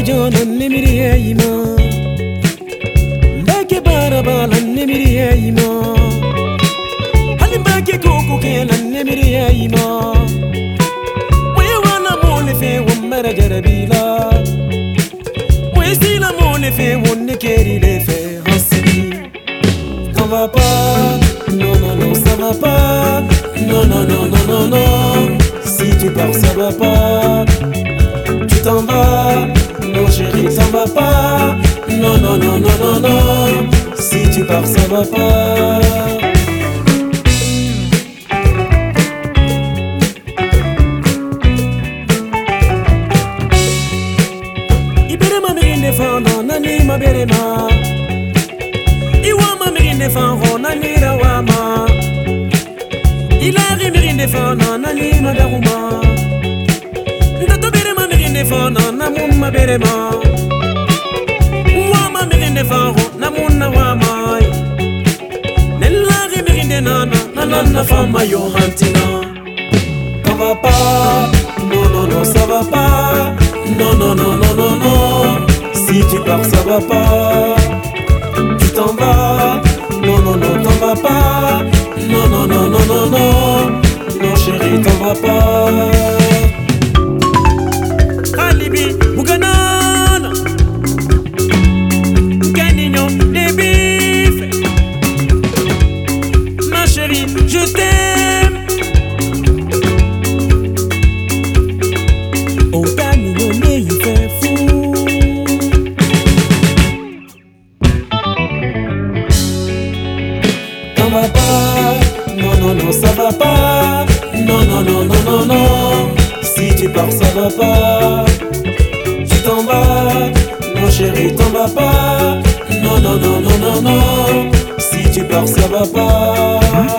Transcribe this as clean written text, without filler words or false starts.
jona nimiriye ima Mbake barabala nimiriye ima Halimbake koko kela nimiriye ima Wewana mole fe wambara jarabila Wesila mole fe wonne keri le fe hasbi Ça va pas, non non non ça va pas Non non non non non non Si tu pars ça va pas Tu t'en vas, non chérie ça va pas Non non non non non non Si tu pars ça va pas Ibere ma mirinde fana nani ma bere ma Iwama mirinde fana nani rawama Ilari mirinde fana nani madaruma Ndato bere ma mirinde fana namuma bere ma Wama mirinde fana namuna wama Nellari mirinde nana nanana fama yo hantina Ça va pas, non non non ça va pas Non non non non non non Si tu pars ça va pas Tu t'en vas Non non non t'en vas pas Non non non non non non Non chérie t'en vas pas Alibi Bouganana Ganignon des bifs Ma chérie je t'aime Oh Ganignon mais il fait fou Ça va pas, non non non ça va pas Non non non non non non Si tu pars ça va pas Tu t'en vas, non chérie t'en vas pas Non non non non non non Si tu pars ça va pas